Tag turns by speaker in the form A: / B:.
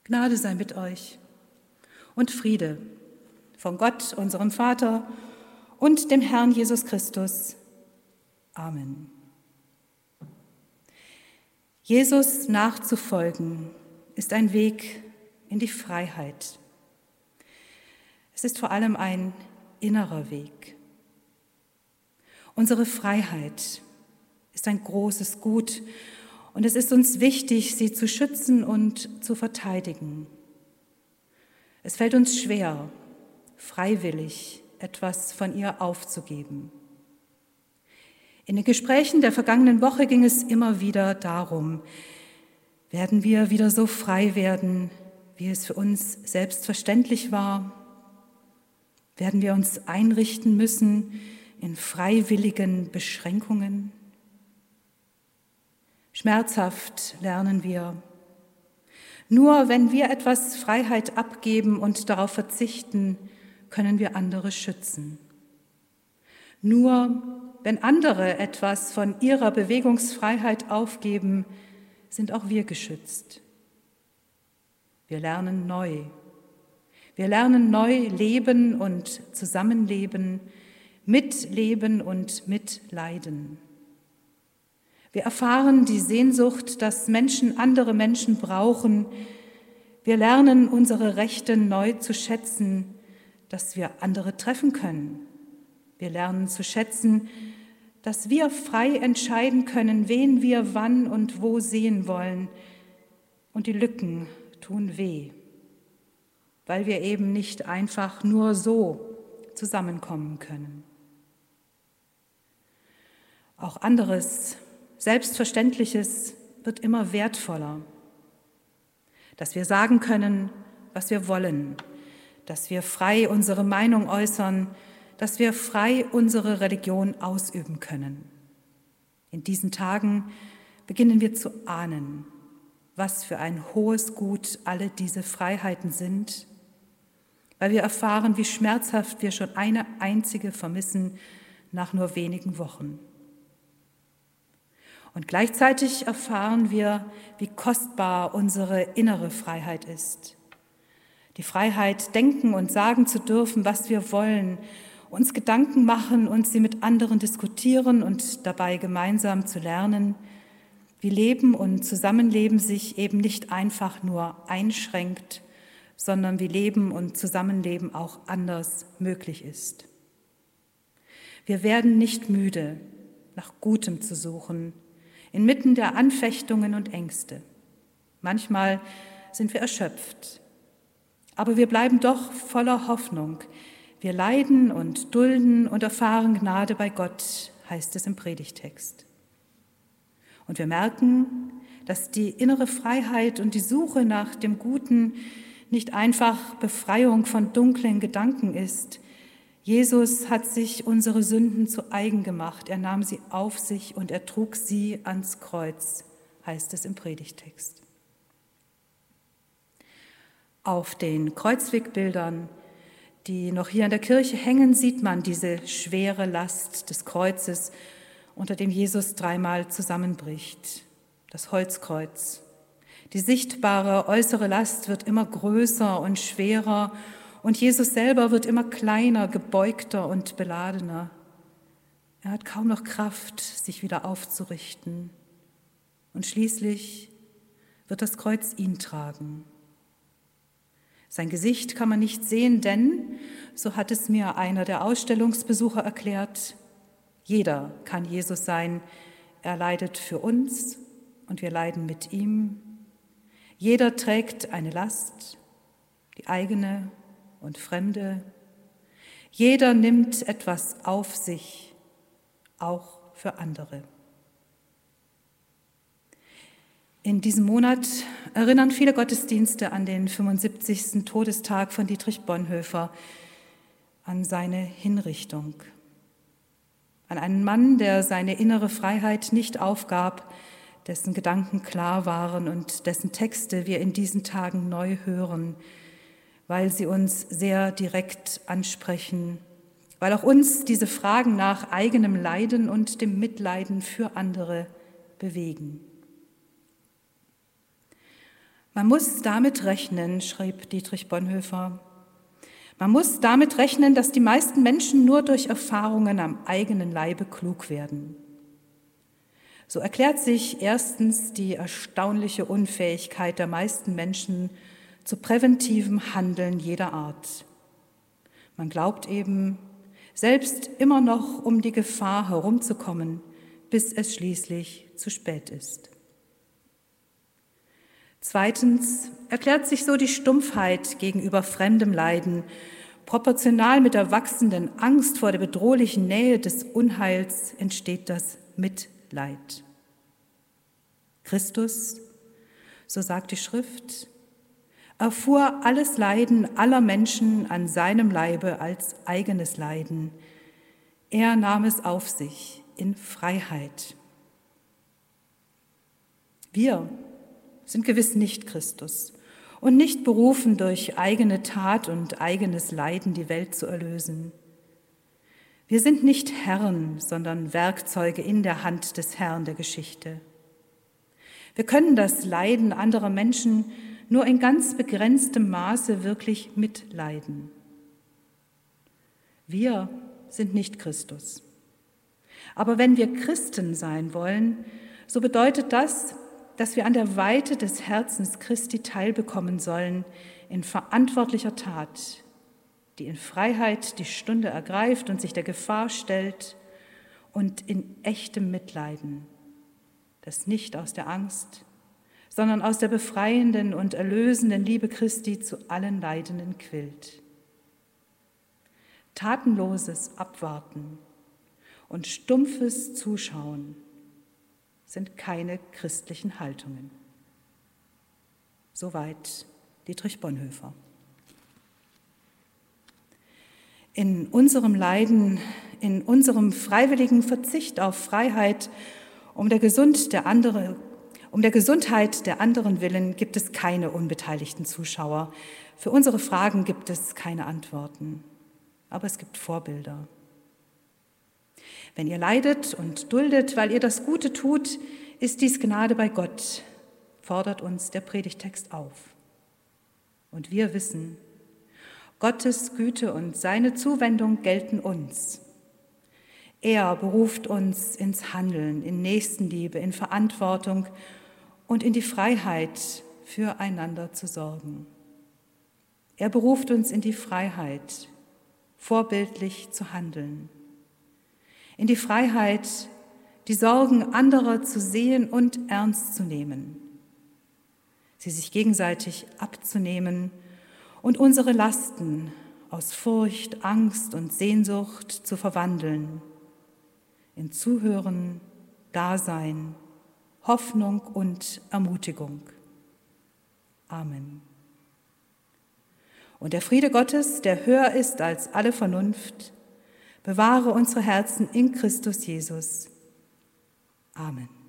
A: Gnade sei mit euch und Friede von Gott, unserem Vater und dem Herrn Jesus Christus. Amen. Jesus nachzufolgen ist ein Weg in die Freiheit. Es ist vor allem ein innerer Weg. Unsere Freiheit ist ein großes Gut und es ist uns wichtig, sie zu schützen und zu verteidigen. Es fällt uns schwer, freiwillig etwas von ihr aufzugeben. In den Gesprächen der vergangenen Woche ging es immer wieder darum, werden wir wieder so frei werden, wie es für uns selbstverständlich war? Werden wir uns einrichten müssen in freiwilligen Beschränkungen? Schmerzhaft lernen wir. Nur wenn wir etwas Freiheit abgeben und darauf verzichten, können wir andere schützen. Nur wenn andere etwas von ihrer Bewegungsfreiheit aufgeben, sind auch wir geschützt. Wir lernen neu. Wir lernen neu leben und zusammenleben, mitleben und mitleiden. Wir erfahren die Sehnsucht, dass Menschen andere Menschen brauchen. Wir lernen unsere Rechte neu zu schätzen, dass wir andere treffen können. Wir lernen zu schätzen, dass wir frei entscheiden können, wen wir wann und wo sehen wollen. Und die Lücken tun weh, weil wir eben nicht einfach nur so zusammenkommen können. Auch anderes, Selbstverständliches wird immer wertvoller. Dass wir sagen können, was wir wollen, dass wir frei unsere Meinung äußern, dass wir frei unsere Religion ausüben können. In diesen Tagen beginnen wir zu ahnen, was für ein hohes Gut alle diese Freiheiten sind, weil wir erfahren, wie schmerzhaft wir schon eine einzige vermissen nach nur wenigen Wochen. Und gleichzeitig erfahren wir, wie kostbar unsere innere Freiheit ist. Die Freiheit, denken und sagen zu dürfen, was wir wollen, uns Gedanken machen und sie mit anderen diskutieren und dabei gemeinsam zu lernen, wie Leben und Zusammenleben sich eben nicht einfach nur einschränkt, sondern wie Leben und Zusammenleben auch anders möglich ist. Wir werden nicht müde, nach Gutem zu suchen, inmitten der Anfechtungen und Ängste. Manchmal sind wir erschöpft, aber wir bleiben doch voller Hoffnung. Wir leiden und dulden und erfahren Gnade bei Gott, heißt es im Predigtext. Und wir merken, dass die innere Freiheit und die Suche nach dem Guten nicht einfach Befreiung von dunklen Gedanken ist. Jesus hat sich unsere Sünden zu eigen gemacht. Er nahm sie auf sich und er trug sie ans Kreuz, heißt es im Predigtext. Auf den Kreuzwegbildern, die noch hier in der Kirche hängen, sieht man diese schwere Last des Kreuzes, unter dem Jesus dreimal zusammenbricht, das Holzkreuz. Die sichtbare äußere Last wird immer größer und schwerer und Jesus selber wird immer kleiner, gebeugter und beladener. Er hat kaum noch Kraft, sich wieder aufzurichten. Und schließlich wird das Kreuz ihn tragen. Sein Gesicht kann man nicht sehen, denn, so hat es mir einer der Ausstellungsbesucher erklärt, jeder kann Jesus sein. Er leidet für uns und wir leiden mit ihm. Jeder trägt eine Last, die eigene und fremde. Jeder nimmt etwas auf sich, auch für andere. In diesem Monat erinnern viele Gottesdienste an den 75. Todestag von Dietrich Bonhoeffer, an seine Hinrichtung. An einen Mann, der seine innere Freiheit nicht aufgab, dessen Gedanken klar waren und dessen Texte wir in diesen Tagen neu hören, weil sie uns sehr direkt ansprechen, weil auch uns diese Fragen nach eigenem Leiden und dem Mitleiden für andere bewegen. Man muss damit rechnen, schrieb Dietrich Bonhoeffer, man muss damit rechnen, dass die meisten Menschen nur durch Erfahrungen am eigenen Leibe klug werden. So erklärt sich erstens die erstaunliche Unfähigkeit der meisten Menschen zu präventivem Handeln jeder Art. Man glaubt eben, selbst immer noch um die Gefahr herumzukommen, bis es schließlich zu spät ist. Zweitens erklärt sich so die Stumpfheit gegenüber fremdem Leiden, proportional mit der wachsenden Angst vor der bedrohlichen Nähe des Unheils entsteht das Mitleid. Christus, so sagt die Schrift, erfuhr alles Leiden aller Menschen an seinem Leibe als eigenes Leiden. Er nahm es auf sich in Freiheit. Wir sind gewiss nicht Christus und nicht berufen, durch eigene Tat und eigenes Leiden die Welt zu erlösen. Wir sind nicht Herren, sondern Werkzeuge in der Hand des Herrn der Geschichte. Wir können das Leiden anderer Menschen nur in ganz begrenztem Maße wirklich mitleiden. Wir sind nicht Christus. Aber wenn wir Christen sein wollen, so bedeutet das, dass wir an der Weite des Herzens Christi teilbekommen sollen in verantwortlicher Tat, die in Freiheit die Stunde ergreift und sich der Gefahr stellt und in echtem Mitleiden, das nicht aus der Angst, sondern aus der befreienden und erlösenden Liebe Christi zu allen Leidenden quillt. Tatenloses Abwarten und stumpfes Zuschauen sind keine christlichen Haltungen. Soweit Dietrich Bonhoeffer. In unserem Leiden, in unserem freiwilligen Verzicht auf Freiheit, um der Gesundheit der anderen willen, gibt es keine unbeteiligten Zuschauer. Für unsere Fragen gibt es keine Antworten, aber es gibt Vorbilder. Wenn ihr leidet und duldet, weil ihr das Gute tut, ist dies Gnade bei Gott, fordert uns der Predigtext auf. Und wir wissen, Gottes Güte und seine Zuwendung gelten uns. Er beruft uns ins Handeln, in Nächstenliebe, in Verantwortung und in die Freiheit, füreinander zu sorgen. Er beruft uns in die Freiheit, vorbildlich zu handeln. In die Freiheit, die Sorgen anderer zu sehen und ernst zu nehmen, sie sich gegenseitig abzunehmen und unsere Lasten aus Furcht, Angst und Sehnsucht zu verwandeln in Zuhören, Dasein, Hoffnung und Ermutigung. Amen. Und der Friede Gottes, der höher ist als alle Vernunft, bewahre unsere Herzen in Christus Jesus. Amen.